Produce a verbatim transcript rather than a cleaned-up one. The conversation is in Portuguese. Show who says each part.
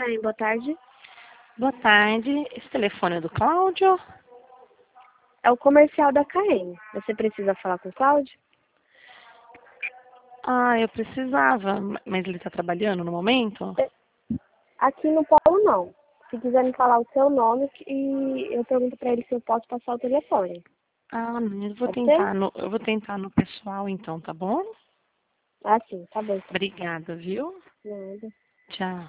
Speaker 1: Oi, boa tarde.
Speaker 2: Boa tarde. Esse telefone é do Cláudio?
Speaker 1: É o comercial da Caene. Você precisa falar com o Cláudio?
Speaker 2: Ah, eu precisava, mas ele está trabalhando no momento?
Speaker 1: Aqui no Polo não. Se quiser me falar o seu nome e eu pergunto pra ele se eu posso passar o telefone.
Speaker 2: Ah, não, eu vou
Speaker 1: Pode ser?
Speaker 2: tentar no, eu vou tentar no pessoal então, tá bom?
Speaker 1: Ah, sim, tá bom.
Speaker 2: Obrigada, viu?
Speaker 1: Nada.
Speaker 2: Tchau.